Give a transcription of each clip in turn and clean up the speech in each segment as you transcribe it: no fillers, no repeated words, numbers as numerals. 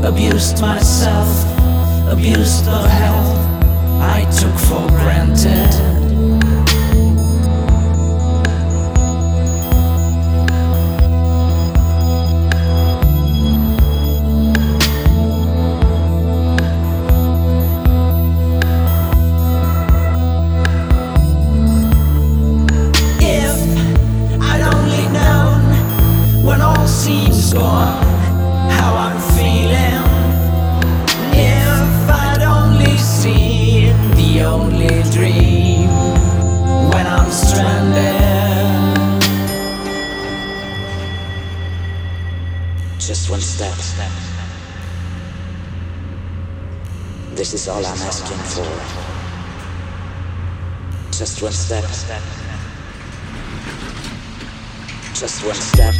abused myself, abused the health I took for granted. Seems gone, how I'm feeling. If I'd only seen the only dream when I'm stranded. Just one step. This is all I'm asking for. Just one step. Just one step.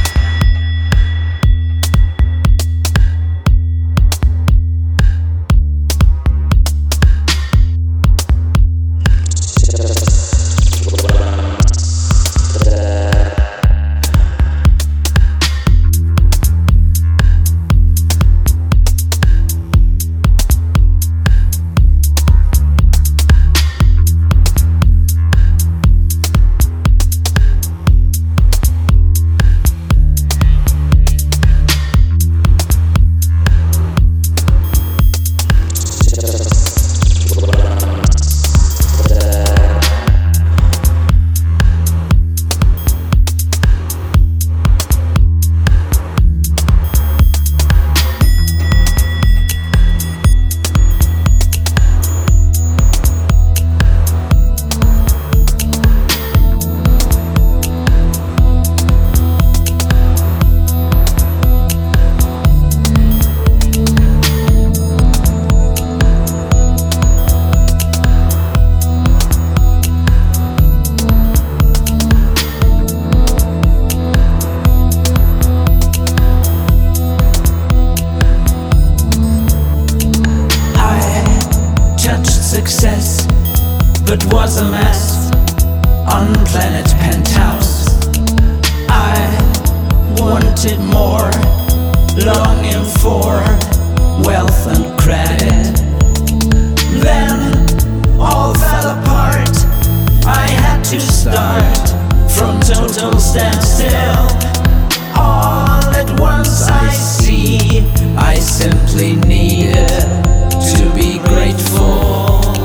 Success, but was a mess on planet Penthouse. I wanted more, longing for wealth and credit. Then all fell apart. I had to start from total standstill. All at once I see I simply needed to be grateful.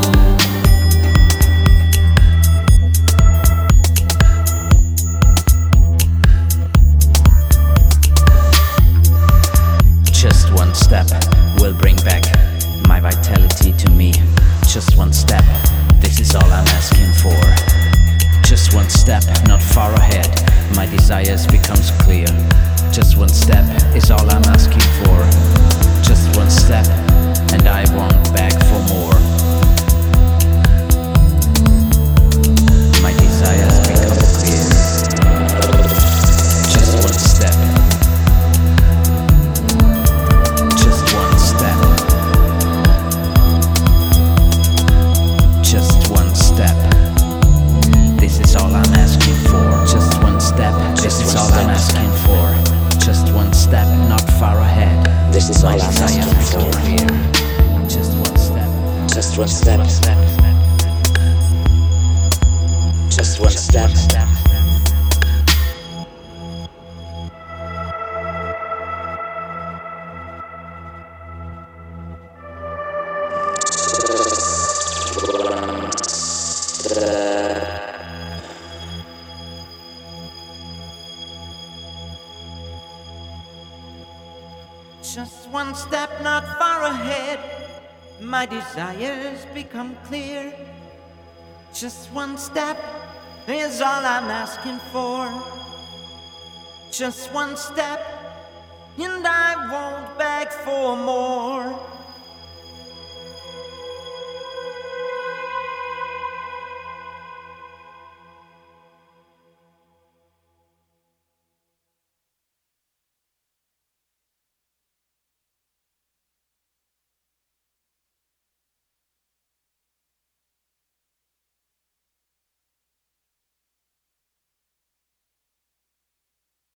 Just one step will bring back my vitality to me. Just one step, this is all I'm asking for. Just one step, not far ahead, my desires becomes clear. Just one step is all I'm asking for. Just one step, and I won't beg for more. My desires become clear. Just one step. Just one step. Just one step. This is all I'm asking for. Just one step. This is all I'm asking for. Just one step, not far ahead. This is all I'm asking for. Just one step. Just one step. Just one step. Just one step, not far ahead, my desires become clear. Just one step is all I'm asking for. Just one step, and I won't beg for more.